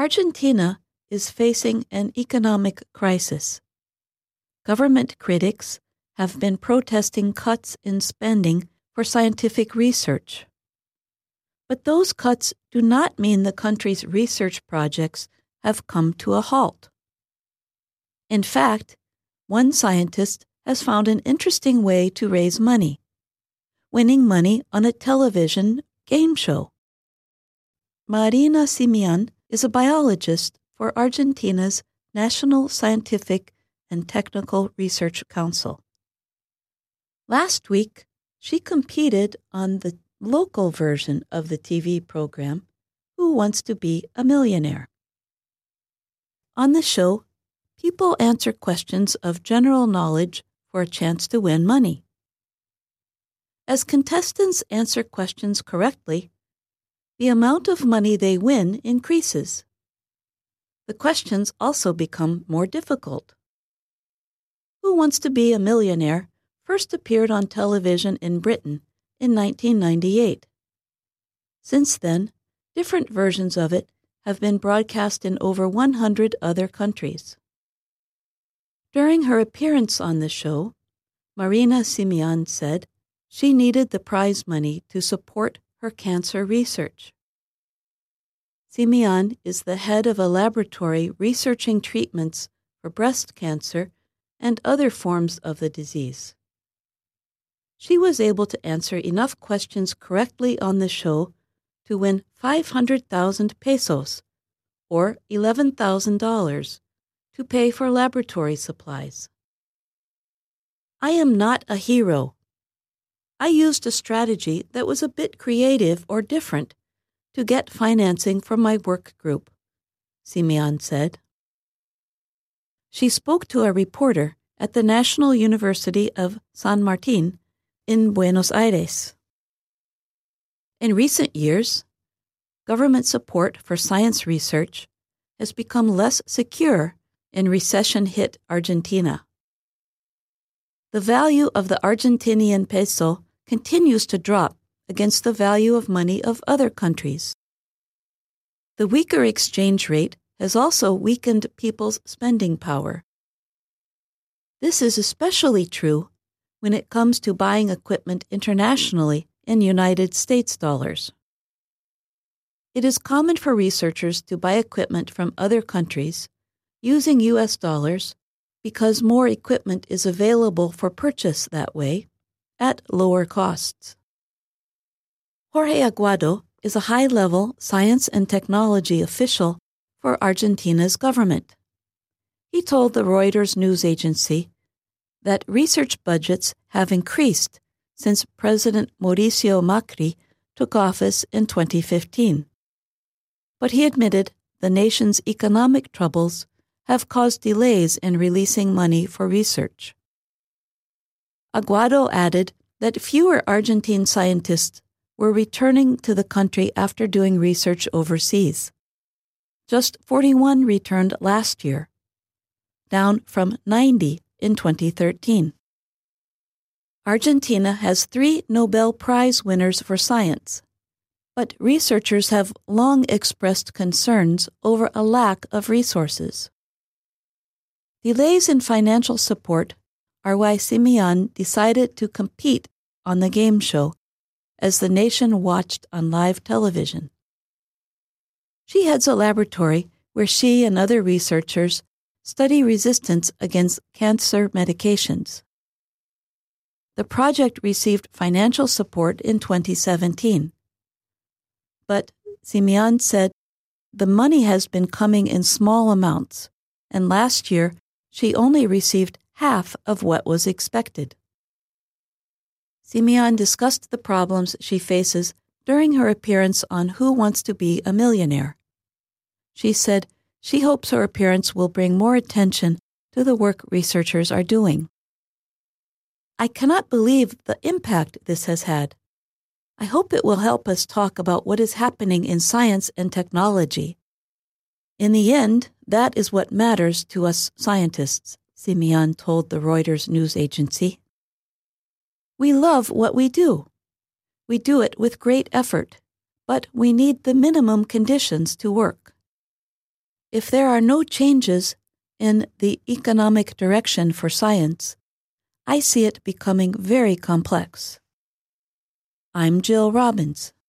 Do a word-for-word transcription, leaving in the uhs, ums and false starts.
Argentina is facing an economic crisis. Government critics have been protesting cuts in spending for scientific research. But those cuts do not mean the country's research projects have come to a halt. In fact, one scientist has found an interesting way to raise money, winning money on a television game show. Marina Simian is a biologist for Argentina's National Scientific and Technical Research Council. Last week, she competed on the local version of the T V program, Who Wants to Be a Millionaire? On the show, people answer questions of general knowledge for a chance to win money. As contestants answer questions correctly, the amount of money they win increases. The questions also become more difficult. Who Wants to Be a Millionaire first appeared on television in Britain in nineteen ninety-eight. Since then, different versions of it have been broadcast in over one hundred other countries. During her appearance on the show, Marina Simian said she needed the prize money to support her cancer research. Simian is the head of a laboratory researching treatments for breast cancer and other forms of the disease. She was able to answer enough questions correctly on the show to win five hundred thousand pesos, or eleven thousand dollars, to pay for laboratory supplies. I am not a hero. I used a strategy that was a bit creative or different to get financing from my work group, Simian said. She spoke to a reporter at the National University of San Martin in Buenos Aires. In recent years, government support for science research has become less secure in recession-hit Argentina. The value of the Argentinian peso continues to drop against the value of money of other countries. The weaker exchange rate has also weakened people's spending power. This is especially true when it comes to buying equipment internationally in United States dollars. It is common for researchers to buy equipment from other countries using U S dollars because more equipment is available for purchase that way at lower costs. Jorge Aguado is a high-level science and technology official for Argentina's government. He told the Reuters news agency that research budgets have increased since President Mauricio Macri took office in twenty fifteen. But he admitted the nation's economic troubles have caused delays in releasing money for research. Aguado added that fewer Argentine scientists were returning to the country after doing research overseas. Just forty-one returned last year, down from ninety in twenty thirteen. Argentina has three Nobel Prize winners for science, but researchers have long expressed concerns over a lack of resources. Delays in financial support are why Simian decided to compete on the game show as the nation watched on live television. She heads a laboratory where she and other researchers study resistance against cancer medications. The project received financial support in twenty seventeen. But Simian said the money has been coming in small amounts, and last year she only received half of what was expected. Simian discussed the problems she faces during her appearance on Who Wants to Be a Millionaire. She said she hopes her appearance will bring more attention to the work researchers are doing. I cannot believe the impact this has had. I hope it will help us talk about what is happening in science and technology. In the end, that is what matters to us scientists, Simian told the Reuters news agency. We love what we do. We do it with great effort, but we need the minimum conditions to work. If there are no changes in the economic direction for science, I see it becoming very complex. I'm Jill Robbins.